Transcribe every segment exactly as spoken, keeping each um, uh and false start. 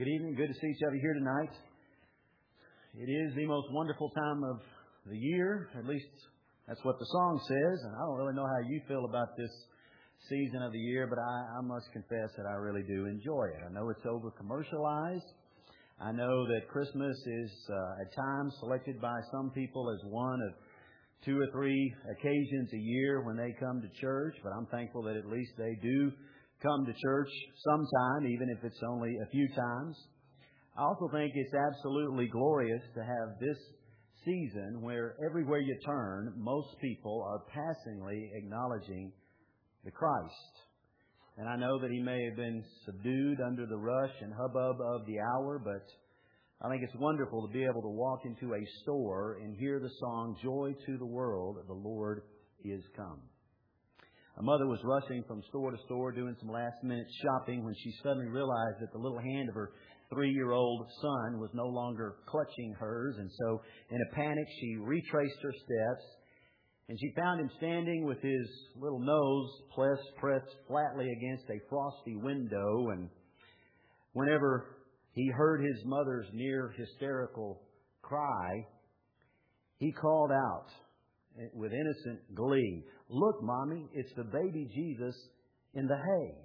Good evening. Good to see each of you here tonight. It is the most wonderful time of the year. At least that's what the song says. And I don't really know how you feel about this season of the year, but I, I must confess that I really do enjoy it. I know it's over-commercialized. I know that Christmas is uh, at times selected by some people as one of two or three occasions a year when they come to church, but I'm thankful that at least they do come to church sometime, even if it's only a few times. I also think it's absolutely glorious to have this season where everywhere you turn, most people are passingly acknowledging the Christ. And I know that He may have been subdued under the rush and hubbub of the hour, but I think it's wonderful to be able to walk into a store and hear the song, "Joy to the World, the Lord is Come." A mother was rushing from store to store doing some last-minute shopping when she suddenly realized that the little hand of her three-year-old son was no longer clutching hers. And so, in a panic, she retraced her steps, and she found him standing with his little nose pressed, pressed flatly against a frosty window. And whenever he heard his mother's near hysterical cry, he called out with innocent glee, "Look, Mommy, it's the baby Jesus in the hay."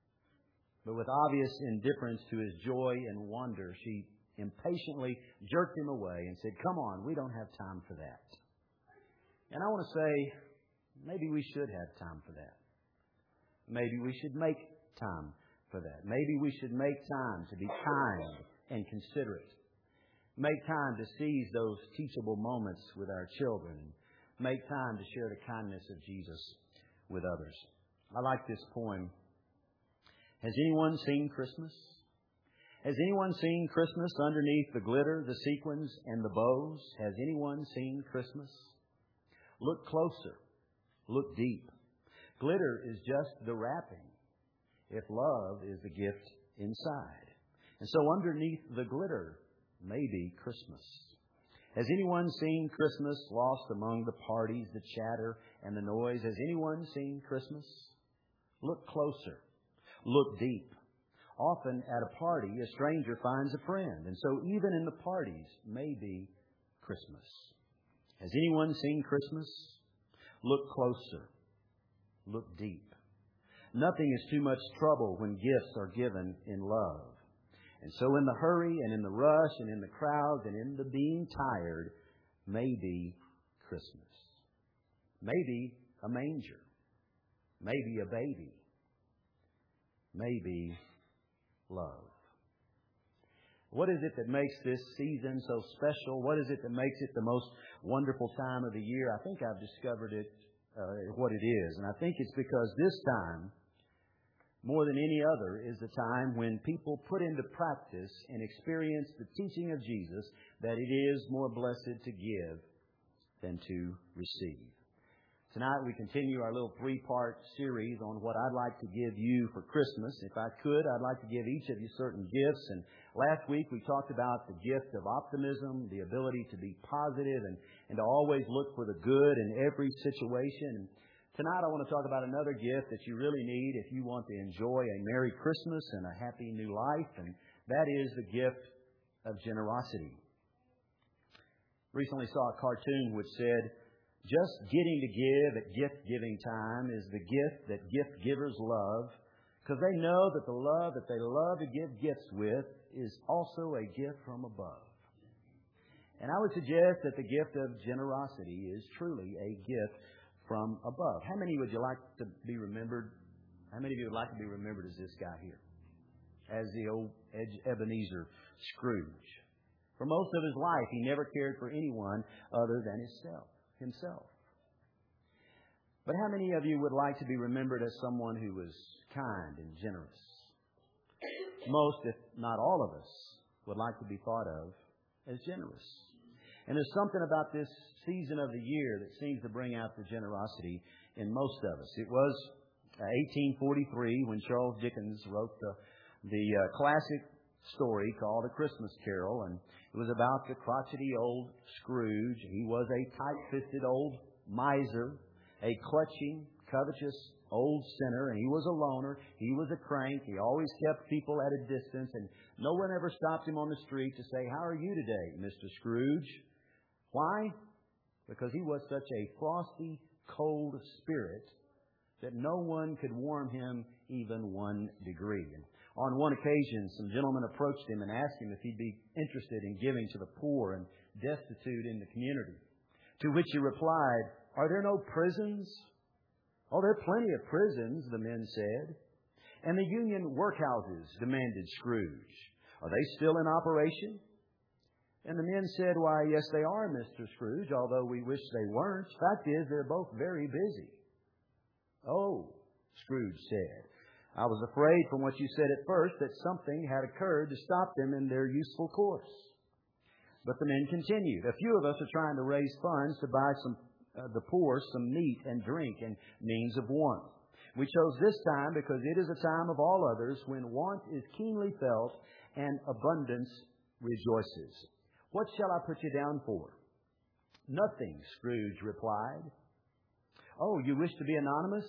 But with obvious indifference to his joy and wonder, she impatiently jerked him away and said, "Come on, we don't have time for that." And I want to say, maybe we should have time for that. Maybe we should make time for that. Maybe we should make time to be kind and considerate. Make time to seize those teachable moments with our children. Make time to share the kindness of Jesus with others. I like this poem. Has anyone seen Christmas? Has anyone seen Christmas underneath the glitter, the sequins, and the bows? Has anyone seen Christmas? Look closer. Look deep. Glitter is just the wrapping, if love is the gift inside. And so underneath the glitter may be Christmas. Has anyone seen Christmas lost among the parties, the chatter, and the noise? Has anyone seen Christmas? Look closer. Look deep. Often at a party, a stranger finds a friend. And so even in the parties may be Christmas. Has anyone seen Christmas? Look closer. Look deep. Nothing is too much trouble when gifts are given in love. And so in the hurry and in the rush and in the crowds and in the being tired, maybe Christmas. Maybe a manger. Maybe a baby. Maybe love. What is it that makes this season so special? What is it that makes it the most wonderful time of the year? I think I've discovered it, uh, what it is. And I think it's because this time, more than any other, is the time when people put into practice and experience the teaching of Jesus that it is more blessed to give than to receive. Tonight we continue our little three-part series on what I'd like to give you for Christmas. If I could, I'd like to give each of you certain gifts. And last week we talked about the gift of optimism, the ability to be positive and, and to always look for the good in every situation. Tonight I want to talk about another gift that you really need if you want to enjoy a Merry Christmas and a Happy New Life, and that is the gift of generosity. Recently saw a cartoon which said, "Just getting to give at gift-giving time is the gift that gift givers love, because they know that the love that they love to give gifts with is also a gift from above." And I would suggest that the gift of generosity is truly a gift from above. How many would you like to be remembered? How many of you would like to be remembered as this guy here? As the old Ebenezer Scrooge. For most of his life, he never cared for anyone other than himself. himself. But how many of you would like to be remembered as someone who was kind and generous? Most, if not all of us, would like to be thought of as generous. And there's something about this season of the year that seems to bring out the generosity in most of us. It was eighteen forty-three when Charles Dickens wrote the, the uh, classic story called A Christmas Carol, and it was about the crotchety old Scrooge. He was a tight-fisted old miser, a clutching, covetous old sinner, and he was a loner. He was a crank. He always kept people at a distance, and no one ever stopped him on the street to say, "How are you today, Mister Scrooge?" Why? Because he was such a frosty, cold spirit that no one could warm him even one degree. And on one occasion, some gentlemen approached him and asked him if he'd be interested in giving to the poor and destitute in the community. To which he replied, "Are there no prisons?" "Oh, there are plenty of prisons," the men said. "And the union workhouses?" demanded Scrooge. "Are they still in operation?" And the men said, "Why, yes, they are, Mister Scrooge, although we wish they weren't. Fact is, they're both very busy." "Oh," Scrooge said, "I was afraid from what you said at first that something had occurred to stop them in their useful course." But the men continued, "A few of us are trying to raise funds to buy some uh, the poor some meat and drink and means of warmth. We chose this time because it is a time of all others when want is keenly felt and abundance rejoices. What shall I put you down for?" "Nothing," Scrooge replied. "Oh, you wish to be anonymous?"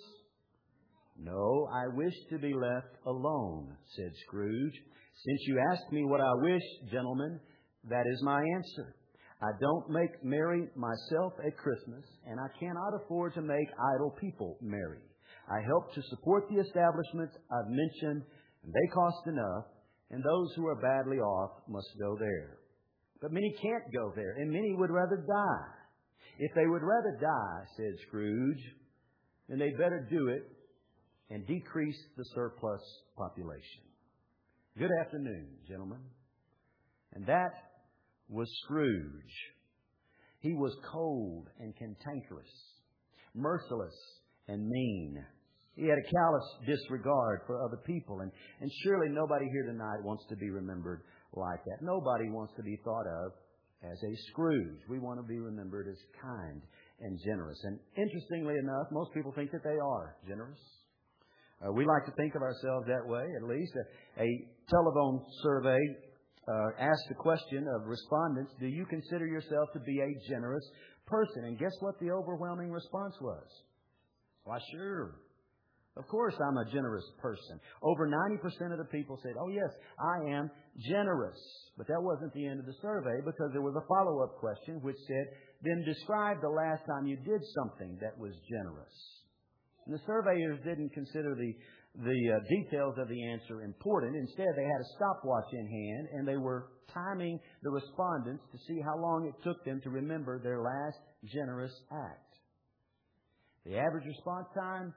"No, I wish to be left alone," said Scrooge. "Since you ask me what I wish, gentlemen, that is my answer. I don't make merry myself at Christmas, and I cannot afford to make idle people merry. I help to support the establishments I've mentioned, and they cost enough, and those who are badly off must go there. But many can't go there, and many would rather die." "If they would rather die," said Scrooge, "then they'd better do it and decrease the surplus population." Good afternoon, gentlemen. And that was Scrooge. He was cold and cantankerous, merciless and mean. He had a callous disregard for other people, and, and surely nobody here tonight wants to be remembered like that. Nobody wants to be thought of as a Scrooge. We want to be remembered as kind and generous. And interestingly enough, most people think that they are generous. Uh, we like to think of ourselves that way, at least. A, a telephone survey uh, asked the question of respondents, "Do you consider yourself to be a generous person?" And guess what the overwhelming response was? "Why, sure. Of course I'm a generous person." Over ninety percent of the people said, "Oh, yes, I am generous." But that wasn't the end of the survey, because there was a follow-up question which said, "Then describe the last time you did something that was generous." And the surveyors didn't consider the, the uh, details of the answer important. Instead, they had a stopwatch in hand, and they were timing the respondents to see how long it took them to remember their last generous act. The average response time?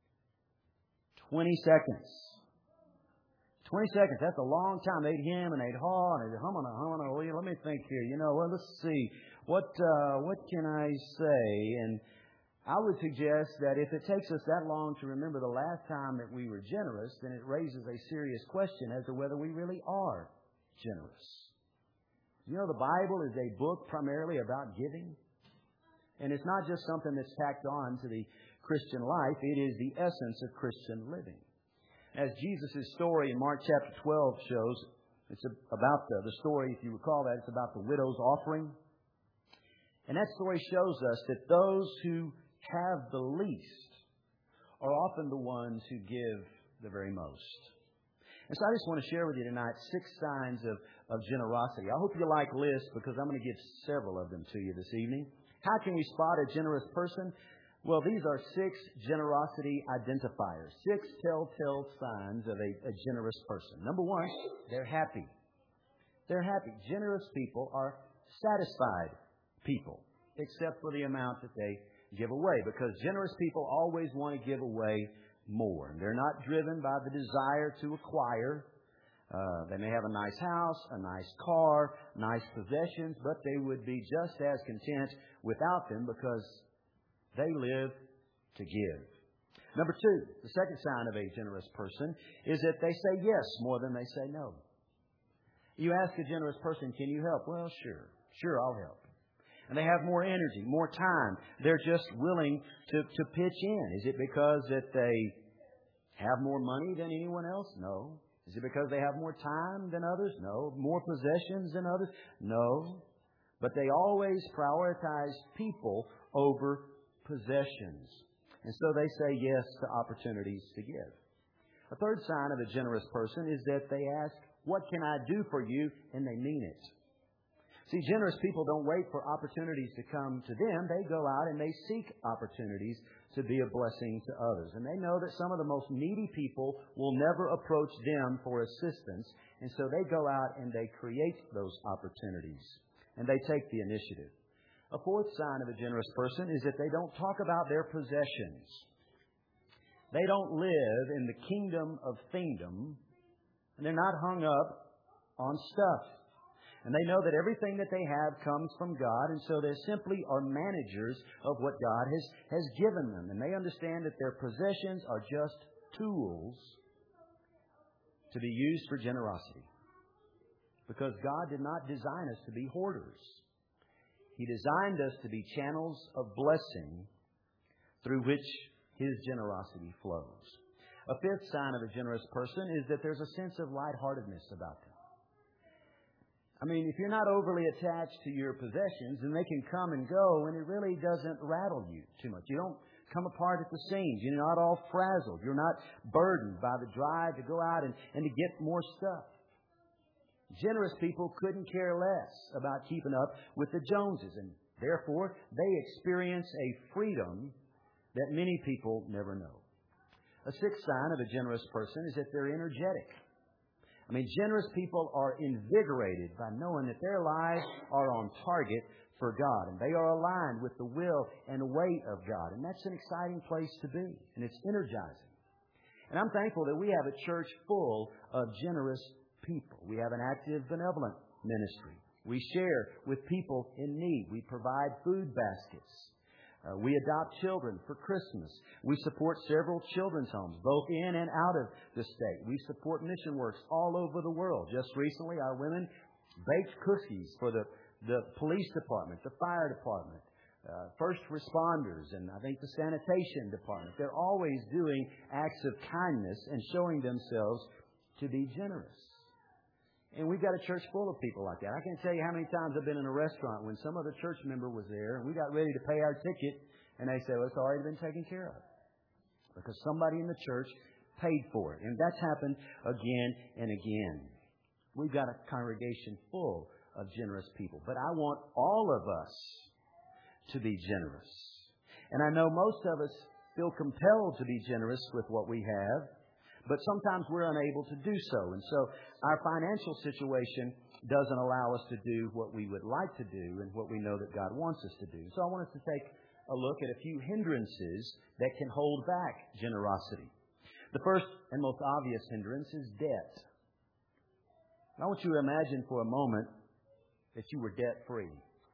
twenty seconds. twenty seconds. That's a long time. They'd hem and they'd haw and they'd hum on a hum on a. Well, let me think here. You know, well, let's see. What uh, what can I say? And I would suggest that if it takes us that long to remember the last time that we were generous, then it raises a serious question as to whether we really are generous. You know, the Bible is a book primarily about giving. And it's not just something that's tacked on to the Christian life. It is the essence of Christian living. As Jesus' story in Mark chapter twelve shows, it's about the, the story, if you recall that, it's about the widow's offering. And that story shows us that those who have the least are often the ones who give the very most. And so I just want to share with you tonight six signs of, of generosity. I hope you like lists, because I'm going to give several of them to you this evening. How can we spot a generous person? Well, these are six generosity identifiers, six telltale signs of a, a generous person. Number one, they're happy. They're happy. Generous people are satisfied people, except for the amount that they give away, because generous people always want to give away more. They're not driven by the desire to acquire. Uh, they may have a nice house, a nice car, nice possessions, but they would be just as content without them, because they live to give. Number two, the second sign of a generous person is that they say yes more than they say no. You ask a generous person, "Can you help?" "Well, sure. Sure, I'll help." And they have more energy, more time. They're just willing to, to pitch in. Is it because that they have more money than anyone else? No. Is it because they have more time than others? No. More possessions than others? No. But they always prioritize people over possessions. And so they say yes to opportunities to give. A third sign of a generous person is that they ask, "What can I do for you?" and they mean it. See, generous people don't wait for opportunities to come to them. They go out and they seek opportunities to be a blessing to others. And they know that some of the most needy people will never approach them for assistance. And so they go out and they create those opportunities. And they take the initiative. A fourth sign of a generous person is that they don't talk about their possessions. They don't live in the kingdom of fiendom. And they're not hung up on stuff. And they know that everything that they have comes from God, and so they simply are managers of what God has, has given them. And they understand that their possessions are just tools to be used for generosity. Because God did not design us to be hoarders. He designed us to be channels of blessing through which His generosity flows. A fifth sign of a generous person is that there's a sense of lightheartedness about them. I mean, if you're not overly attached to your possessions, then they can come and go, and it really doesn't rattle you too much. You don't come apart at the seams. You're not all frazzled. You're not burdened by the drive to go out and, and to get more stuff. Generous people couldn't care less about keeping up with the Joneses, and therefore they experience a freedom that many people never know. A sixth sign of a generous person is that they're energetic. I mean, generous people are invigorated by knowing that their lives are on target for God. And they are aligned with the will and way of God. And that's an exciting place to be. And it's energizing. And I'm thankful that we have a church full of generous people. We have an active benevolent ministry. We share with people in need. We provide food baskets. Uh, we adopt children for Christmas. We support several children's homes, both in and out of the state. We support mission works all over the world. Just recently, our women baked cookies for the, the police department, the fire department, uh, first responders, and I think the sanitation department. They're always doing acts of kindness and showing themselves to be generous. And we've got a church full of people like that. I can't tell you how many times I've been in a restaurant when some other church member was there and we got ready to pay our ticket and they say, "Well, it's already been taken care of." Because somebody in the church paid for it. And that's happened again and again. We've got a congregation full of generous people. But I want all of us to be generous. And I know most of us feel compelled to be generous with what we have. But sometimes we're unable to do so. And so our financial situation doesn't allow us to do what we would like to do and what we know that God wants us to do. So I want us to take a look at a few hindrances that can hold back generosity. The first and most obvious hindrance is debt. I want you to imagine for a moment that you were debt-free.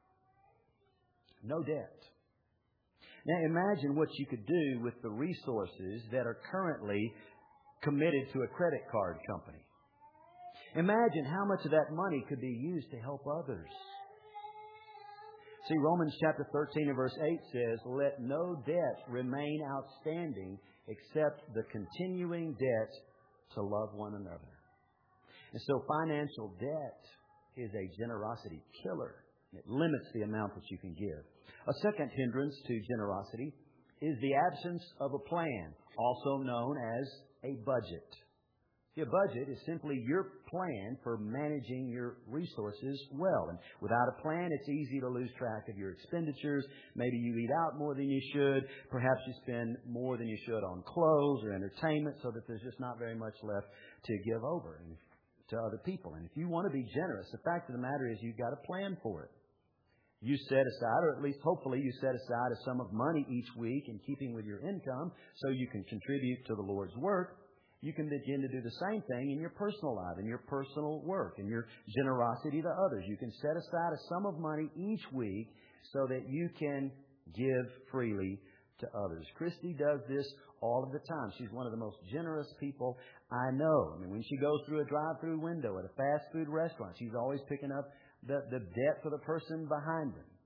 No debt. Now imagine what you could do with the resources that are currently committed to a credit card company. Imagine how much of that money could be used to help others. See, Romans chapter thirteen and verse eight says, "Let no debt remain outstanding except the continuing debt to love one another." And so financial debt is a generosity killer. It limits the amount that you can give. A second hindrance to generosity is the absence of a plan, also known as a budget. Your budget is simply your plan for managing your resources well. And without a plan, it's easy to lose track of your expenditures. Maybe you eat out more than you should. Perhaps you spend more than you should on clothes or entertainment so that there's just not very much left to give over to other people. And if you want to be generous, the fact of the matter is you've got a plan for it. You set aside, or at least hopefully you set aside a sum of money each week in keeping with your income so you can contribute to the Lord's work. You can begin to do the same thing in your personal life, in your personal work, in your generosity to others. You can set aside a sum of money each week so that you can give freely to others. Christy does this all of the time. She's one of the most generous people I know. I mean, when she goes through a drive-through window at a fast food restaurant, she's always picking up the, the debt for the person behind them.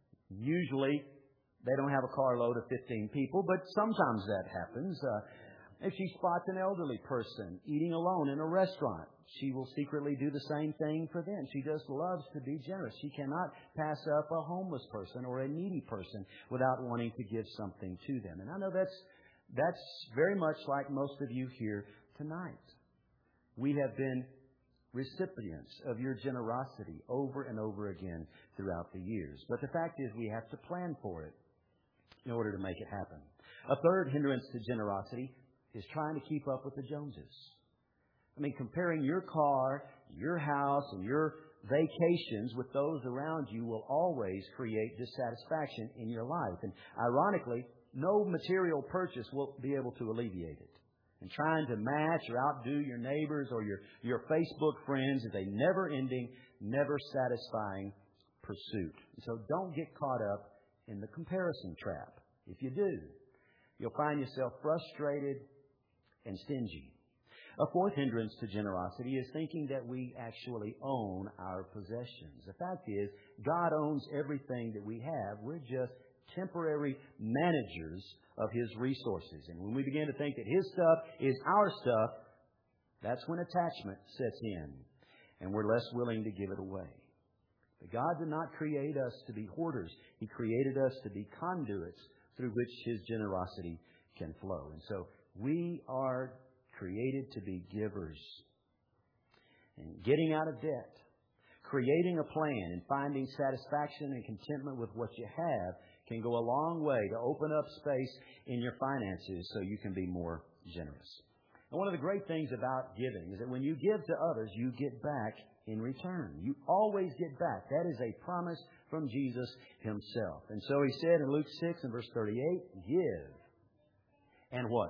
Usually, they don't have a carload of fifteen people, but sometimes that happens. Uh, If she spots an elderly person eating alone in a restaurant, she will secretly do the same thing for them. She just loves to be generous. She cannot pass up a homeless person or a needy person without wanting to give something to them. And I know that's that's very much like most of you here tonight. We have been recipients of your generosity over and over again throughout the years. But the fact is we have to plan for it in order to make it happen. A third hindrance to generosity is trying to keep up with the Joneses. I mean, comparing your car, your house, and your vacations with those around you will always create dissatisfaction in your life. And ironically, no material purchase will be able to alleviate it. And trying to match or outdo your neighbors or your, your Facebook friends is a never-ending, never-satisfying pursuit. And so don't get caught up in the comparison trap. If you do, you'll find yourself frustrated and stingy. A fourth hindrance to generosity is thinking that we actually own our possessions. The fact is, God owns everything that we have. We're just temporary managers of His resources. And when we begin to think that His stuff is our stuff, that's when attachment sets in and we're less willing to give it away. But God did not create us to be hoarders. He created us to be conduits through which His generosity can flow. And so we are created to be givers. And getting out of debt, creating a plan, and finding satisfaction and contentment with what you have can go a long way to open up space in your finances so you can be more generous. And one of the great things about giving is that when you give to others, you get back in return. You always get back. That is a promise from Jesus Himself. And so He said in Luke six and verse thirty-eight, give. And what?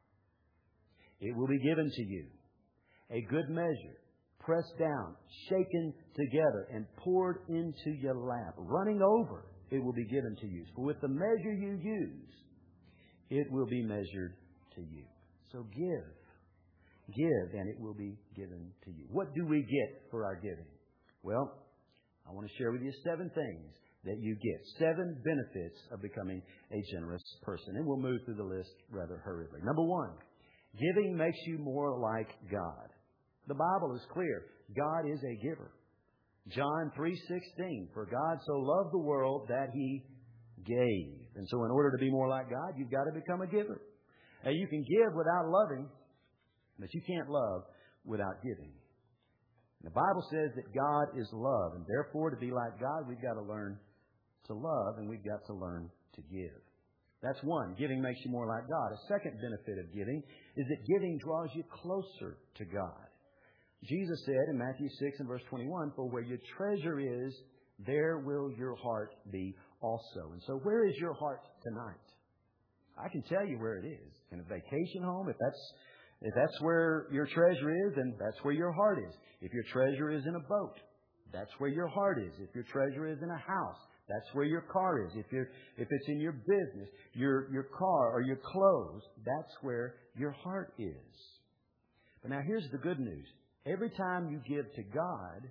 It will be given to you. A good measure, pressed down, shaken together, and poured into your lap. Running over, it will be given to you. For with the measure you use, it will be measured to you. So give. Give, and it will be given to you. What do we get for our giving? Well, I want to share with you seven things that you get. Seven benefits of becoming a generous person. And we'll move through the list rather hurriedly. Number one, giving makes you more like God. The Bible is clear. God is a giver. John three sixteen, for God so loved the world that He gave. And so in order to be more like God, you've got to become a giver. Now, you can give without loving, but you can't love without giving. The Bible says that God is love, and therefore to be like God, we've got to learn to love, and we've got to learn to give. That's one. Giving makes you more like God. A second benefit of giving is that giving draws you closer to God. Jesus said in Matthew six and verse twenty-one, for where your treasure is, there will your heart be also. And so where is your heart tonight? I can tell you where it is. In a vacation home, if that's if that's where your treasure is, then that's where your heart is. If your treasure is in a boat, that's where your heart is. If your treasure is in a house, that's where your car is. If you're, if it's in your business, your, your car or your clothes, that's where your heart is. But now here's the good news. Every time you give to God,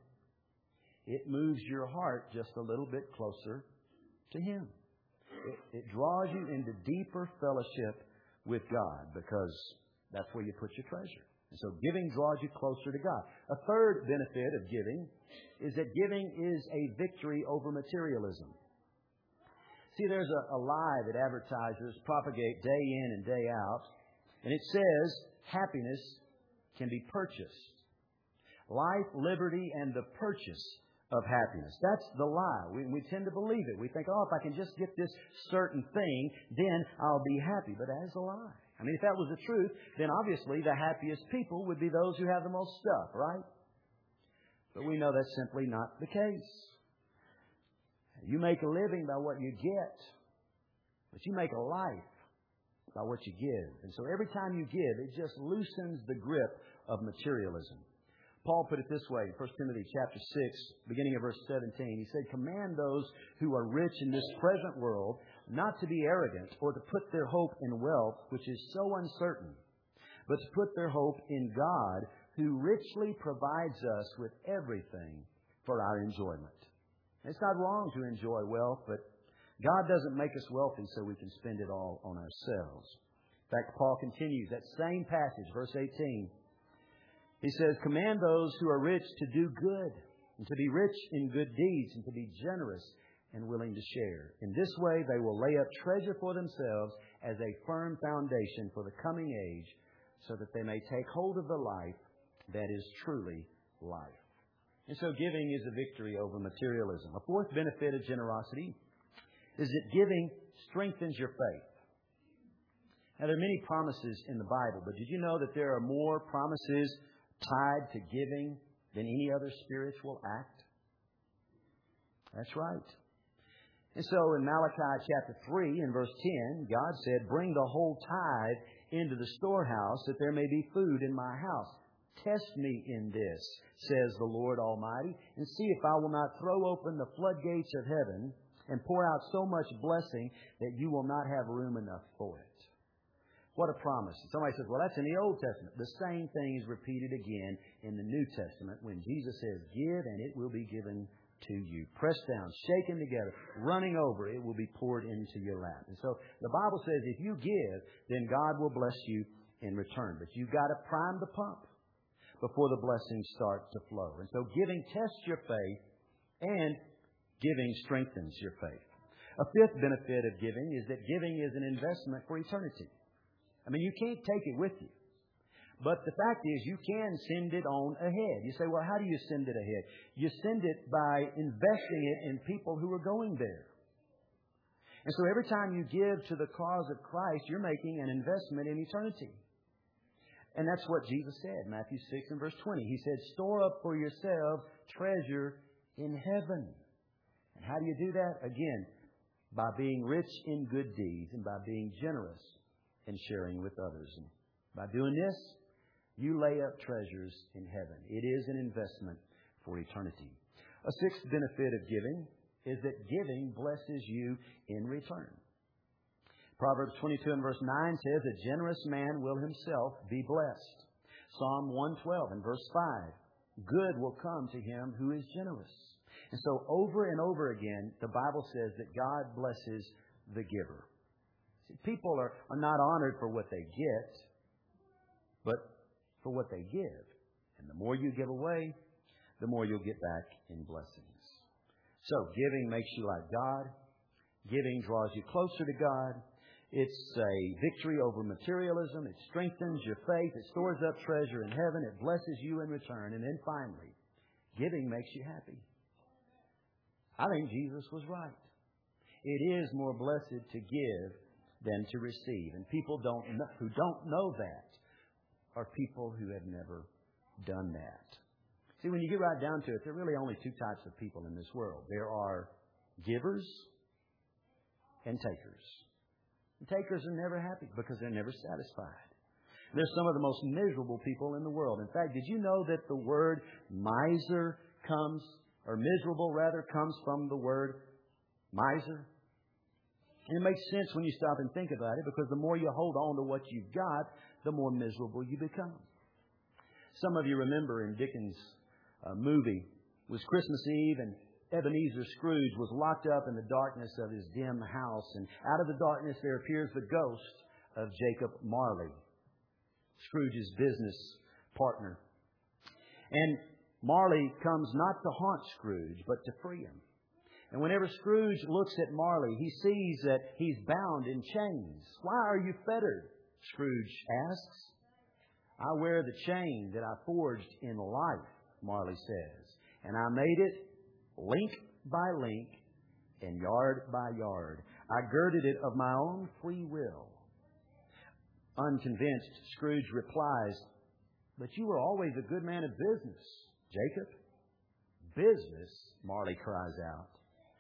it moves your heart just a little bit closer to Him. It, it draws you into deeper fellowship with God because that's where you put your treasure. And so giving draws you closer to God. A third benefit of giving is that giving is a victory over materialism. See, there's a, a lie that advertisers propagate day in and day out, and it says happiness can be purchased. Life, liberty, and the purchase of happiness. That's the lie. We, we tend to believe it. We think, oh, if I can just get this certain thing, then I'll be happy. But that is a lie. I mean, if that was the truth, then obviously the happiest people would be those who have the most stuff, right? But we know that's simply not the case. You make a living by what you get, but you make a life by what you give. And so every time you give, it just loosens the grip of materialism. Paul put it this way in First Timothy chapter six, beginning of verse seventeen. He said, command those who are rich in this present world not to be arrogant or to put their hope in wealth, which is so uncertain, but to put their hope in God, who richly provides us with everything for our enjoyment. It's not wrong to enjoy wealth, but God doesn't make us wealthy so we can spend it all on ourselves. In fact, Paul continues that same passage, verse eighteen. He says, command those who are rich to do good, and to be rich in good deeds, and to be generous and willing to share. In this way, they will lay up treasure for themselves as a firm foundation for the coming age, so that they may take hold of the life that is truly life. And so giving is a victory over materialism. A fourth benefit of generosity is that giving strengthens your faith. Now, there are many promises in the Bible, but did you know that there are more promises tied to giving than any other spiritual act? That's right. And so in Malachi chapter three and verse ten, God said, bring the whole tithe into the storehouse, that there may be food in my house. Test me in this, says the Lord Almighty, and see if I will not throw open the floodgates of heaven and pour out so much blessing that you will not have room enough for it. What a promise. Somebody says, well, that's in the Old Testament. The same thing is repeated again in the New Testament when Jesus says, give and it will be given to you. Pressed down, shaken together, running over, it will be poured into your lap. And so the Bible says if you give, then God will bless you in return. But you've got to prime the pump before the blessings start to flow. And so giving tests your faith, and giving strengthens your faith. A fifth benefit of giving is that giving is an investment for eternity. I mean, you can't take it with you. But the fact is, you can send it on ahead. You say, well, how do you send it ahead? You send it by investing it in people who are going there. And so every time you give to the cause of Christ, you're making an investment in eternity. And that's what Jesus said, Matthew six and verse twenty. He said, store up for yourselves treasure in heaven. And how do you do that? Again, by being rich in good deeds and by being generous in sharing with others. And by doing this, you lay up treasures in heaven. It is an investment for eternity. A sixth benefit of giving is that giving blesses you in return. Proverbs twenty-two and verse nine says, a generous man will himself be blessed. Psalm one twelve and verse five, good will come to him who is generous. And so over and over again, the Bible says that God blesses the giver. See, people are, are not honored for what they get, but for what they give. And the more you give away, the more you'll get back in blessings. So giving makes you like God. Giving draws you closer to God. It's a victory over materialism. It strengthens your faith. It stores up treasure in heaven. It blesses you in return. And then finally, giving makes you happy. I think Jesus was right. It is more blessed to give than to receive. And people don't know, who don't know that are people who have never done that. See, when you get right down to it, there are really only two types of people in this world. There are givers and takers. And takers are never happy because they're never satisfied. They're some of the most miserable people in the world. In fact, did you know that the word miser comes, or miserable rather, comes from the word miser? And it makes sense when you stop and think about it, because the more you hold on to what you've got, the more miserable you become. Some of you remember in Dickens' uh, movie, it was Christmas Eve, and Ebenezer Scrooge was locked up in the darkness of his dim house, and out of the darkness there appears the ghost of Jacob Marley, Scrooge's business partner. And Marley comes not to haunt Scrooge, but to free him. And whenever Scrooge looks at Marley, he sees that he's bound in chains. Why are you fettered? Scrooge asks. I wear the chain that I forged in life, Marley says, and I made it link by link and yard by yard. I girded it of my own free will. Unconvinced, Scrooge replies, but you were always a good man of business, Jacob. Business, Marley cries out.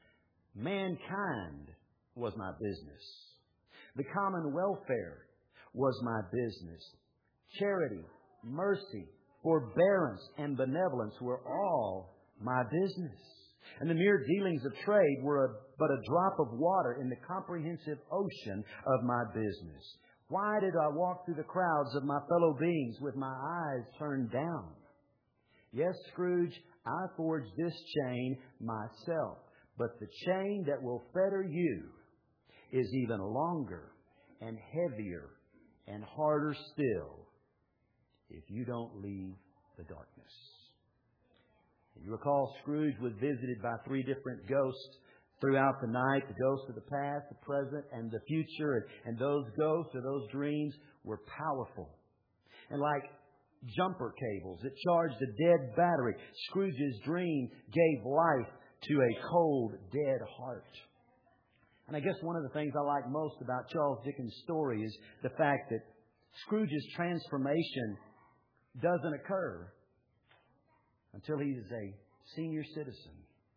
Mankind was my business. The common welfare was my business. Charity, mercy, forbearance, and benevolence were all my business. And the mere dealings of trade were a, but a drop of water in the comprehensive ocean of my business. Why did I walk through the crowds of my fellow beings with my eyes turned down? Yes, Scrooge, I forged this chain myself. But the chain that will fetter you is even longer and heavier and harder still if you don't leave the darkness. You recall Scrooge was visited by three different ghosts throughout the night. The ghosts of the past, the present, and the future. And those ghosts or those dreams were powerful. And like jumper cables that charged a dead battery, Scrooge's dream gave life to a cold, dead heart. And I guess one of the things I like most about Charles Dickens' story is the fact that Scrooge's transformation doesn't occur until he is a senior citizen.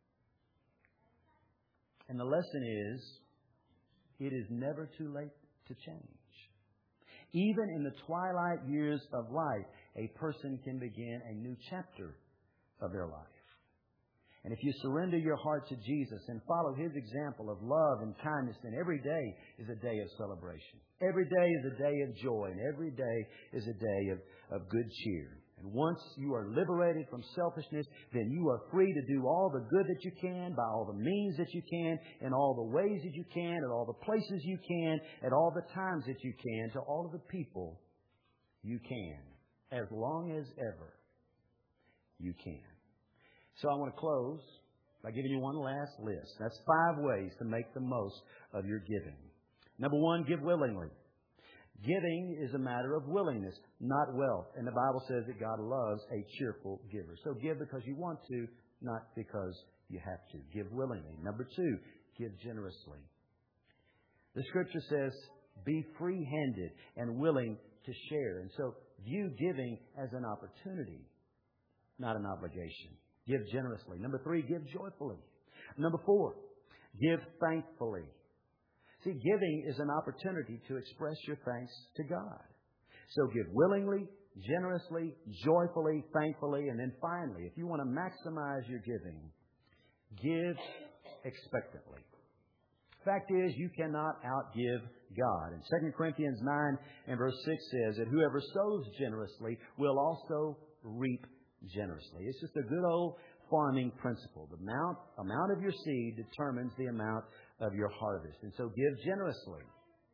And the lesson is, it is never too late to change. Even in the twilight years of life, a person can begin a new chapter of their life. And if you surrender your heart to Jesus and follow His example of love and kindness, then every day is a day of celebration. Every day is a day of joy, and every day is a day of, of good cheer. And once you are liberated from selfishness, then you are free to do all the good that you can, by all the means that you can, in all the ways that you can, at all the places you can, at all the times that you can, to all of the people you can, as long as ever you can. So I want to close by giving you one last list. That's five ways to make the most of your giving. Number one, give willingly. Giving is a matter of willingness, not wealth. And the Bible says that God loves a cheerful giver. So give because you want to, not because you have to. Give willingly. Number two, give generously. The Scripture says, be free-handed and willing to share. And so view giving as an opportunity, not an obligation. Give generously. Number three, give joyfully. Number four, give thankfully. See, giving is an opportunity to express your thanks to God. So give willingly, generously, joyfully, thankfully, and then finally, if you want to maximize your giving, give expectantly. Fact is, you cannot outgive God. And Second Corinthians nine and verse six says that whoever sows generously will also reap generously. It's just a good old farming principle. The amount, amount of your seed determines the amount of your harvest. And so give generously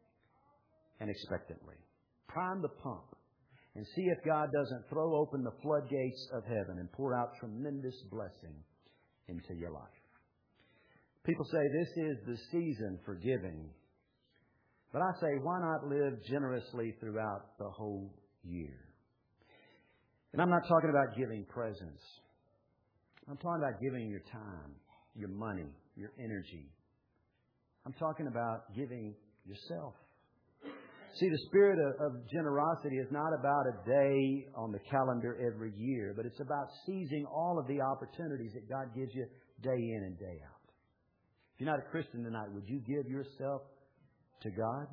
and expectantly. Prime the pump and see if God doesn't throw open the floodgates of heaven and pour out tremendous blessing into your life. People say this is the season for giving. But I say, why not live generously throughout the whole year? And I'm not talking about giving presents. I'm talking about giving your time, your money, your energy. I'm talking about giving yourself. See, the spirit of, of generosity is not about a day on the calendar every year, but it's about seizing all of the opportunities that God gives you day in and day out. If you're not a Christian tonight, would you give yourself to God?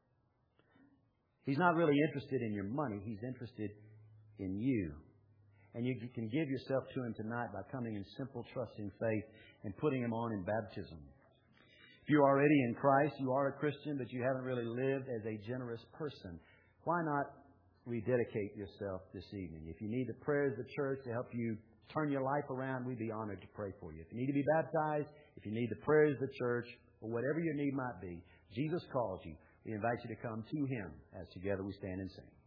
He's not really interested in your money. He's interested in you. And you can give yourself to Him tonight by coming in simple, trusting faith and putting Him on in baptism. If you're already in Christ, you are a Christian, but you haven't really lived as a generous person, why not rededicate yourself this evening? If you need the prayers of the church to help you turn your life around, we'd be honored to pray for you. If you need to be baptized, if you need the prayers of the church, or whatever your need might be, Jesus calls you. We invite you to come to Him as together we stand and sing.